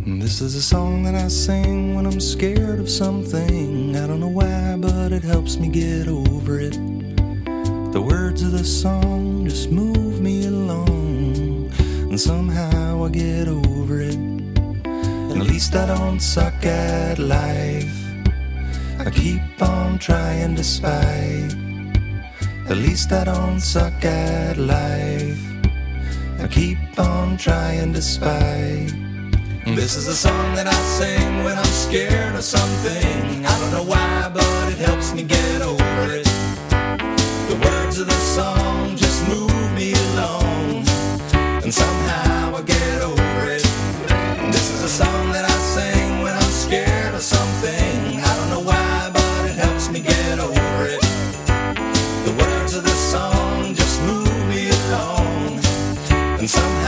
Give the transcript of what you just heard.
This is a song that I sing when I'm scared of something. I don't know why, but it helps me get over it. The words of the song just move me along, and somehow I get over it. And at least I don't suck at life. I keep on trying despite. At least I don't suck at life. I keep on trying despite. This is a song that I sing when I'm scared of something. I don't know why, but it helps me get over it. The words of the song just move me along, and somehow I get over it. This is a song that I sing when I'm scared of something. I don't know why, but it helps me get over it. The words of the song just move me along, and somehow